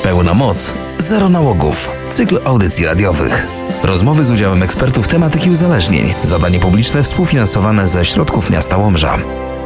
Pełna moc, zero nałogów. Cykl audycji radiowych. Rozmowy z udziałem ekspertów tematyki uzależnień. Zadanie publiczne współfinansowane ze środków miasta Łomża.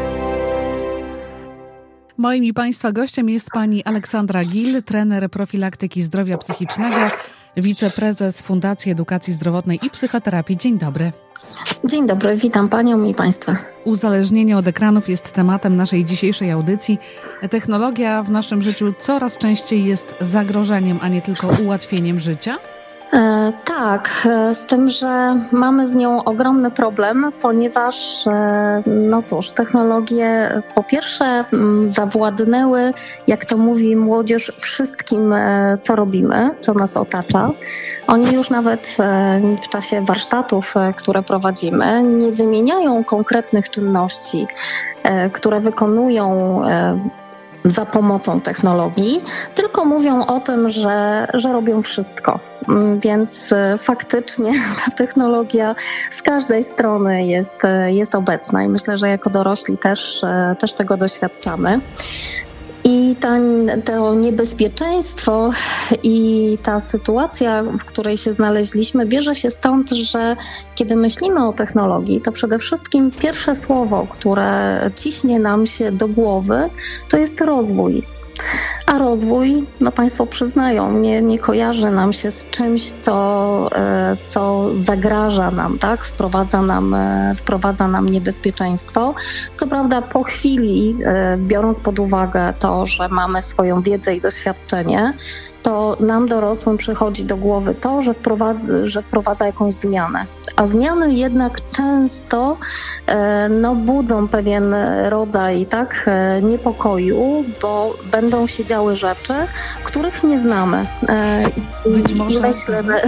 Moim i Państwa gościem jest pani Aleksandra Gil, trener profilaktyki zdrowia psychicznego, wiceprezes Fundacji Edukacji Zdrowotnej i Psychoterapii. Dzień dobry. Dzień dobry, witam Panią i Państwa. Uzależnienie od ekranów jest tematem naszej dzisiejszej audycji. Technologia w naszym życiu coraz częściej jest zagrożeniem, a nie tylko ułatwieniem życia? Tak, z tym, że mamy z nią ogromny problem, ponieważ, technologie po pierwsze zawładnęły, jak to mówi młodzież, wszystkim, co robimy, co nas otacza. Oni już nawet w czasie warsztatów, które prowadzimy, nie wymieniają konkretnych czynności, które wykonują za pomocą technologii, tylko mówią o tym, że robią wszystko. Więc faktycznie ta technologia z każdej strony jest obecna i myślę, że jako dorośli też tego doświadczamy. I to niebezpieczeństwo i ta sytuacja, w której się znaleźliśmy, bierze się stąd, że kiedy myślimy o technologii, to przede wszystkim pierwsze słowo, które ciśnie nam się do głowy, to jest rozwój. A rozwój, Państwo przyznają, nie kojarzy nam się z czymś, co zagraża nam, tak? Wprowadza nam niebezpieczeństwo. Co prawda po chwili, biorąc pod uwagę to, że mamy swoją wiedzę i doświadczenie, to nam dorosłym przychodzi do głowy to, że wprowadza jakąś zmianę. A zmiany jednak często budzą pewien rodzaj niepokoju, bo będą się działy rzeczy, których nie znamy. I myślę, że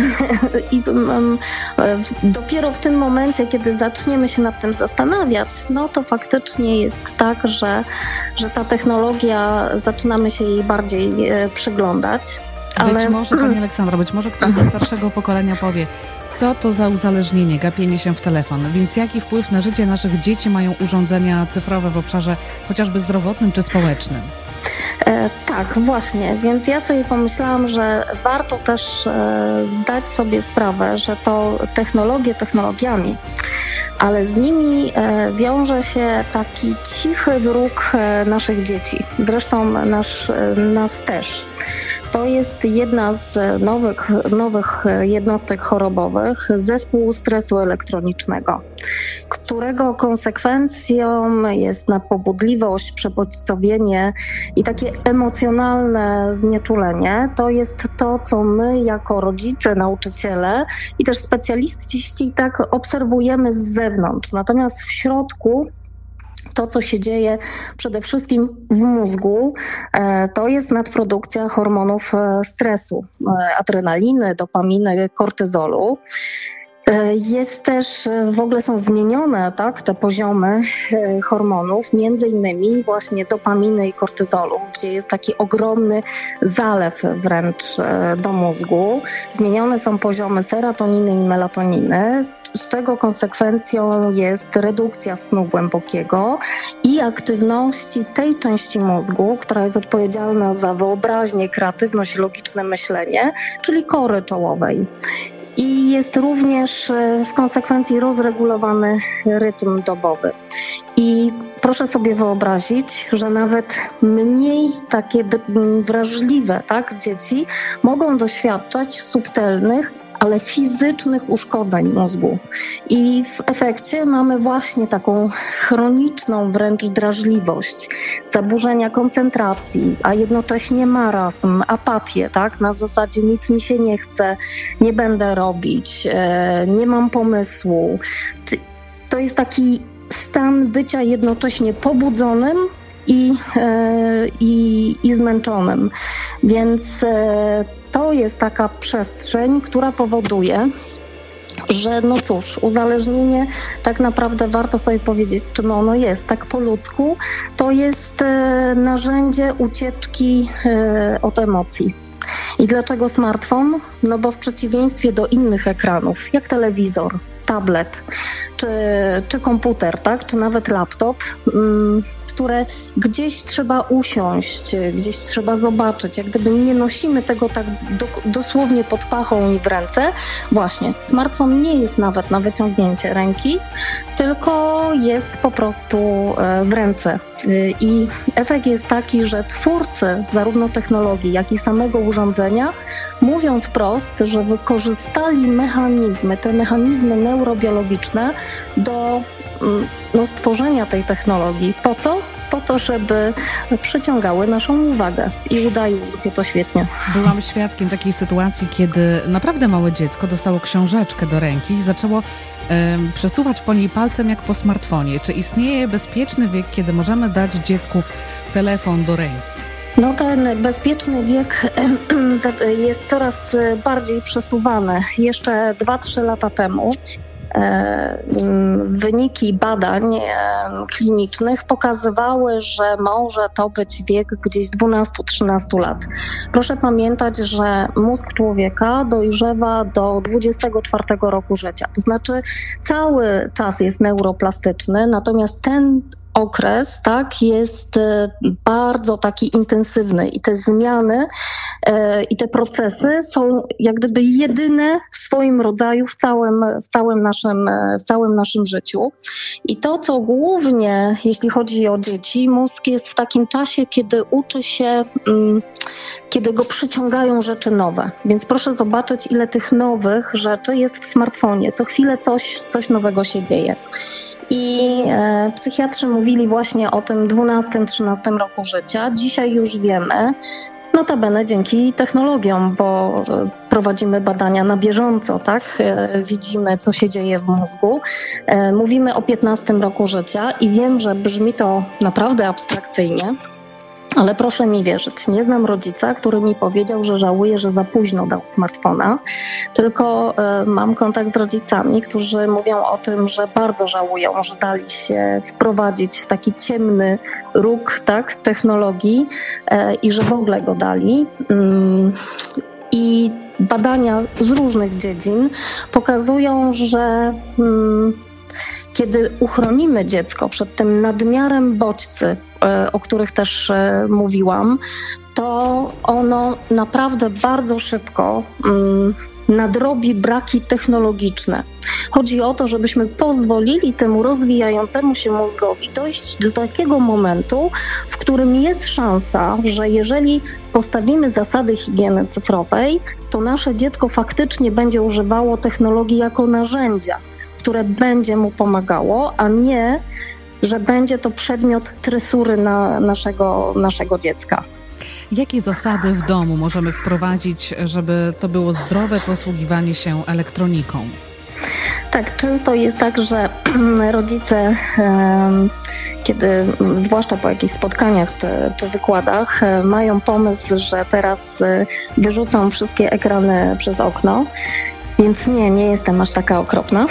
dopiero w tym momencie, kiedy zaczniemy się nad tym zastanawiać, to faktycznie jest tak, że ta technologia, zaczynamy się jej bardziej przyglądać. Być może, pani Aleksandra, ktoś ze starszego pokolenia powie, co to za uzależnienie, gapienie się w telefon, więc jaki wpływ na życie naszych dzieci mają urządzenia cyfrowe w obszarze chociażby zdrowotnym czy społecznym? Tak, właśnie, więc ja sobie pomyślałam, że warto też zdać sobie sprawę, że to technologiami, ale z nimi wiąże się taki cichy wróg naszych dzieci, zresztą nas też. To jest jedna z nowych jednostek chorobowych, zespół stresu elektronicznego, którego konsekwencją jest nadpobudliwość, przebodźcowienie i takie emocjonalne znieczulenie. To jest to, co my jako rodzice, nauczyciele i też specjaliści tak obserwujemy z zewnątrz. Natomiast w środku to, co się dzieje przede wszystkim w mózgu, to jest nadprodukcja hormonów stresu, adrenaliny, dopaminy, kortyzolu. Jest też, w ogóle są zmienione te poziomy hormonów, między innymi właśnie dopaminy i kortyzolu, gdzie jest taki ogromny zalew wręcz do mózgu. Zmienione są poziomy serotoniny i melatoniny, z czego konsekwencją jest redukcja snu głębokiego i aktywności tej części mózgu, która jest odpowiedzialna za wyobraźnię, kreatywność, logiczne myślenie, czyli kory czołowej. I jest również w konsekwencji rozregulowany rytm dobowy. I proszę sobie wyobrazić, że nawet mniej takie wrażliwe dzieci mogą doświadczać subtelnych, ale fizycznych uszkodzeń mózgu. I w efekcie mamy właśnie taką chroniczną wręcz drażliwość, zaburzenia koncentracji, a jednocześnie marazm, apatię, na zasadzie nic mi się nie chce, nie będę robić, nie mam pomysłu. To jest taki stan bycia jednocześnie pobudzonym i zmęczonym. Więc to jest taka przestrzeń, która powoduje, że uzależnienie, tak naprawdę warto sobie powiedzieć, czym ono jest, tak po ludzku, to jest narzędzie ucieczki od emocji. I dlaczego smartfon? Bo w przeciwieństwie do innych ekranów, jak telewizor, tablet, czy komputer, tak, czy nawet laptop, które gdzieś trzeba usiąść, gdzieś trzeba zobaczyć, jak gdyby nie nosimy tego tak dosłownie pod pachą i w ręce. Właśnie, smartfon nie jest nawet na wyciągnięcie ręki, tylko jest po prostu w ręce. I efekt jest taki, że twórcy zarówno technologii, jak i samego urządzenia mówią wprost, że wykorzystali te mechanizmy neurobiologiczne do stworzenia tej technologii. Po co? Po to, żeby przyciągały naszą uwagę i udaje się to świetnie. Byłam świadkiem takiej sytuacji, kiedy naprawdę małe dziecko dostało książeczkę do ręki i zaczęło przesuwać po niej palcem jak po smartfonie. Czy istnieje bezpieczny wiek, kiedy możemy dać dziecku telefon do ręki? No ten bezpieczny wiek jest coraz bardziej przesuwany. Jeszcze 2-3 lata temu wyniki badań klinicznych pokazywały, że może to być wiek gdzieś 12-13 lat. Proszę pamiętać, że mózg człowieka dojrzewa do 24 roku życia. To znaczy cały czas jest neuroplastyczny, natomiast ten okres, tak, jest bardzo taki intensywny i te zmiany i te procesy są jak gdyby jedyne w swoim rodzaju w całym naszym życiu. I to, co głównie, jeśli chodzi o dzieci, mózg jest w takim czasie, kiedy uczy się, kiedy go przyciągają rzeczy nowe. Więc proszę zobaczyć, ile tych nowych rzeczy jest w smartfonie. Co chwilę coś nowego się dzieje. I psychiatrzy mówili właśnie o tym 12-13 roku życia. Dzisiaj już wiemy, notabene dzięki technologiom, bo prowadzimy badania na bieżąco, tak? Widzimy, co się dzieje w mózgu. Mówimy o 15 roku życia i wiem, że brzmi to naprawdę abstrakcyjnie, ale proszę mi wierzyć, nie znam rodzica, który mi powiedział, że żałuje, że za późno dał smartfona, tylko mam kontakt z rodzicami, którzy mówią o tym, że bardzo żałują, że dali się wprowadzić w taki ciemny róg, tak, technologii i że w ogóle go dali. I badania z różnych dziedzin pokazują, że kiedy uchronimy dziecko przed tym nadmiarem bodźcy, o których też mówiłam, to ono naprawdę bardzo szybko nadrobi braki technologiczne. Chodzi o to, żebyśmy pozwolili temu rozwijającemu się mózgowi dojść do takiego momentu, w którym jest szansa, że jeżeli postawimy zasady higieny cyfrowej, to nasze dziecko faktycznie będzie używało technologii jako narzędzia, które będzie mu pomagało, a nie, że będzie to przedmiot tresury naszego dziecka. Jakie zasady w domu możemy wprowadzić, żeby to było zdrowe posługiwanie się elektroniką? Tak, często jest tak, że rodzice, kiedy zwłaszcza po jakichś spotkaniach czy wykładach, mają pomysł, że teraz wyrzucą wszystkie ekrany przez okno. Więc nie jestem aż taka okropna.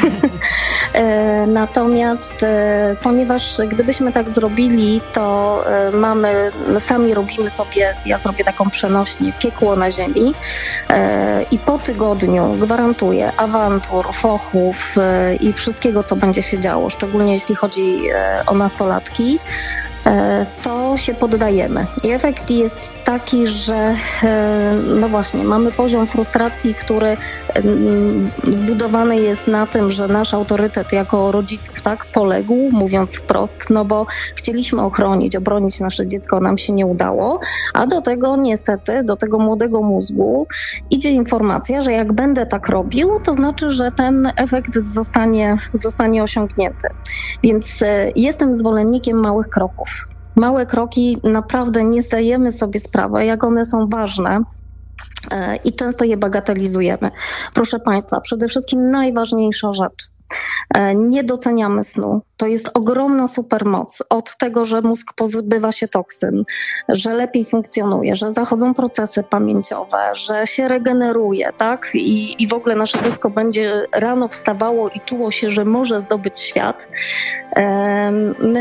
Natomiast ponieważ gdybyśmy tak zrobili, to sami robimy sobie, ja zrobię taką przenośnię, piekło na ziemi i po tygodniu gwarantuję awantur, fochów i wszystkiego, co będzie się działo, szczególnie jeśli chodzi o nastolatki, to się poddajemy. I efekt jest taki, że no właśnie, mamy poziom frustracji, który zbudowany jest na tym, że nasz autorytet jako rodziców tak poległ, mówiąc wprost, no bo chcieliśmy obronić nasze dziecko, nam się nie udało, a do tego niestety, do tego młodego mózgu idzie informacja, że jak będę tak robił, to znaczy, że ten efekt zostanie osiągnięty. Więc jestem zwolennikiem małych kroków. Małe kroki, naprawdę nie zdajemy sobie sprawy, jak one są ważne i często je bagatelizujemy. Proszę Państwa, przede wszystkim najważniejsza rzecz. Nie doceniamy snu. To jest ogromna supermoc od tego, że mózg pozbywa się toksyn, że lepiej funkcjonuje, że zachodzą procesy pamięciowe, że się regeneruje, tak? I w ogóle nasze dziecko będzie rano wstawało i czuło się, że może zdobyć świat. My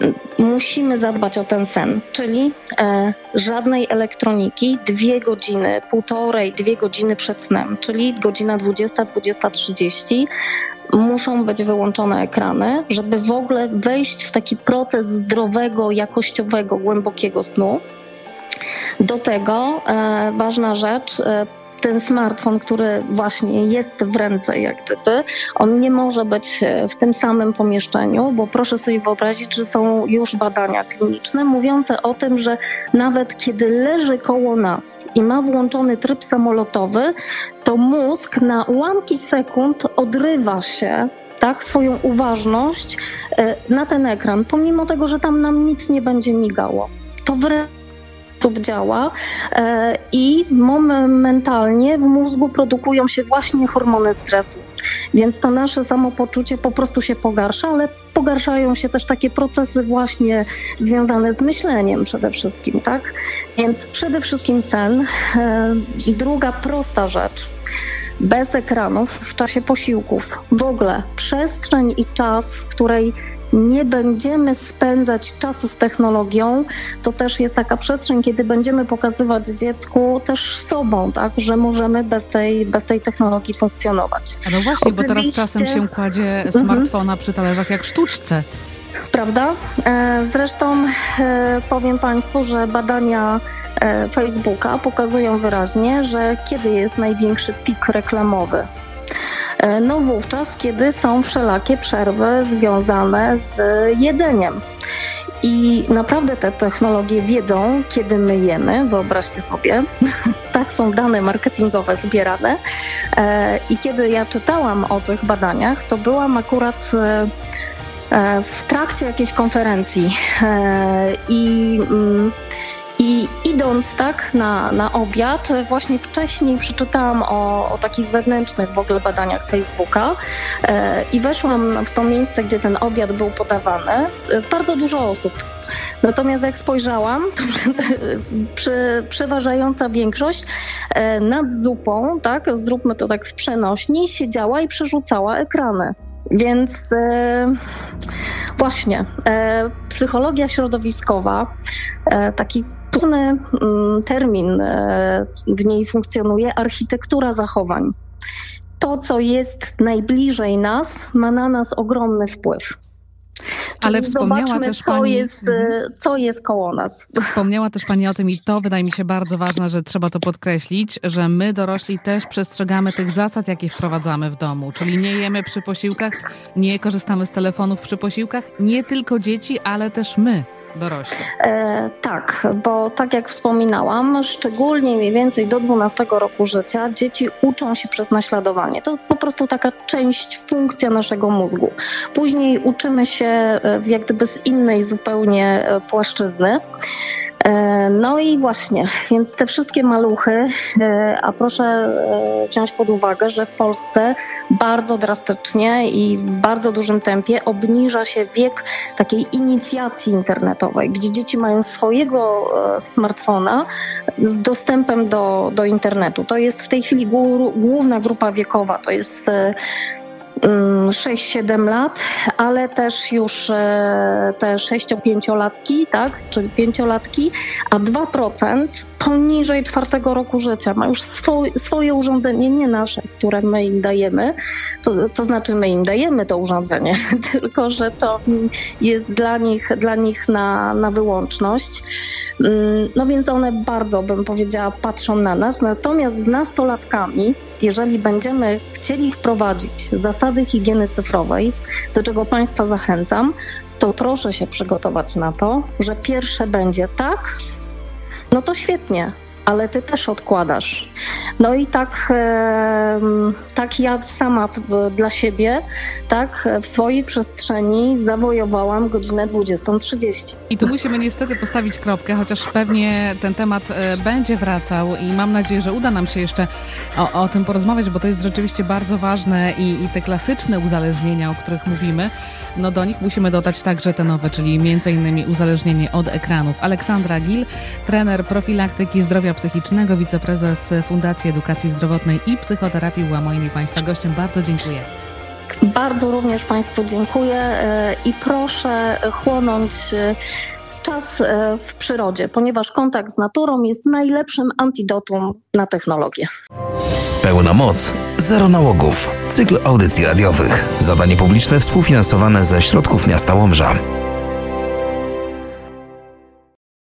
musimy zadbać o ten sen, czyli żadnej elektroniki 2 godziny, 1,5-2 godziny przed snem, czyli godzina 20, 20:30 muszą być wyłączone ekrany, żeby w ogóle wejść w taki proces zdrowego, jakościowego, głębokiego snu. Do tego ważna rzecz, ten smartfon, który właśnie jest w ręce jak gdyby, on nie może być w tym samym pomieszczeniu, bo proszę sobie wyobrazić, że są już badania kliniczne mówiące o tym, że nawet kiedy leży koło nas i ma włączony tryb samolotowy, to mózg na ułamki sekund odrywa się, tak, swoją uważność na ten ekran, pomimo tego, że tam nam nic nie będzie migało. To wręcz działa i momentalnie w mózgu produkują się właśnie hormony stresu. Więc to nasze samopoczucie po prostu się pogarsza, ale pogarszają się też takie procesy właśnie związane z myśleniem przede wszystkim, tak? Więc przede wszystkim sen. Druga prosta rzecz. Bez ekranów w czasie posiłków. W ogóle przestrzeń i czas, w której nie będziemy spędzać czasu z technologią, to też jest taka przestrzeń, kiedy będziemy pokazywać dziecku też sobą, tak, że możemy bez tej technologii funkcjonować. No właśnie, bo teraz czasem się kładzie smartfona przy talerzach jak sztuczce. Prawda? Zresztą powiem Państwu, że badania Facebooka pokazują wyraźnie, że kiedy jest największy pik reklamowy? No wówczas, kiedy są wszelakie przerwy związane z jedzeniem. I naprawdę te technologie wiedzą, kiedy my jemy, wyobraźcie sobie. Tak są dane marketingowe zbierane. I kiedy ja czytałam o tych badaniach, to byłam akurat w trakcie jakiejś konferencji i idąc tak na obiad, właśnie wcześniej przeczytałam o takich wewnętrznych w ogóle badaniach Facebooka i weszłam w to miejsce, gdzie ten obiad był podawany. Bardzo dużo osób. Natomiast jak spojrzałam, to przeważająca większość nad zupą, tak, zróbmy to tak w przenośni, siedziała i przerzucała ekrany. Więc właśnie psychologia środowiskowa, taki trudny termin w niej funkcjonuje, architektura zachowań. To, co jest najbliżej nas, ma na nas ogromny wpływ. Ale wspomniała też Pani, co jest koło nas. Wspomniała też Pani o tym i to wydaje mi się bardzo ważne, że trzeba to podkreślić, że my dorośli też przestrzegamy tych zasad, jakie wprowadzamy w domu. Czyli nie jemy przy posiłkach, nie korzystamy z telefonów przy posiłkach. Nie tylko dzieci, ale też my, dorośli. Tak, bo tak jak wspominałam, szczególnie mniej więcej do 12 roku życia dzieci uczą się przez naśladowanie. To po prostu taka część, funkcja naszego mózgu. Później uczymy się jak gdyby z innej zupełnie płaszczyzny. No i właśnie, więc te wszystkie maluchy, a proszę wziąć pod uwagę, że w Polsce bardzo drastycznie i w bardzo dużym tempie obniża się wiek takiej inicjacji internetowej, gdzie dzieci mają swojego smartfona z dostępem do internetu. To jest w tej chwili główna grupa wiekowa, to jest 6-7 lat, ale też już te 6-5-latki, tak, czyli 5-latki, a 2% poniżej 4 roku życia ma już swoje urządzenie, nie nasze, które my im dajemy, to znaczy my im dajemy to urządzenie, tylko że to jest dla nich na wyłączność. No więc one bardzo, bym powiedziała, patrzą na nas. Natomiast z nastolatkami, jeżeli będziemy chcieli wprowadzić zasady higieny cyfrowej, do czego Państwa zachęcam, to proszę się przygotować na to, że pierwsze będzie tak, no to świetnie, ale ty też odkładasz. No i tak ja sama dla siebie, tak, w swojej przestrzeni zawojowałam godzinę 20:30. I tu musimy niestety postawić kropkę, chociaż pewnie ten temat będzie wracał i mam nadzieję, że uda nam się jeszcze o tym porozmawiać, bo to jest rzeczywiście bardzo ważne i te klasyczne uzależnienia, o których mówimy, no do nich musimy dodać także te nowe, czyli m.in. uzależnienie od ekranów. Aleksandra Gil, trener profilaktyki zdrowia psychicznego, wiceprezes Fundacji Edukacji Zdrowotnej i Psychoterapii była moim i Państwa gościem. Bardzo dziękuję. Bardzo również Państwu dziękuję i proszę chłonąć czas w przyrodzie, ponieważ kontakt z naturą jest najlepszym antidotum na technologię. Pełna moc, zero nałogów. Cykl audycji radiowych. Zadanie publiczne współfinansowane ze środków miasta Łomża.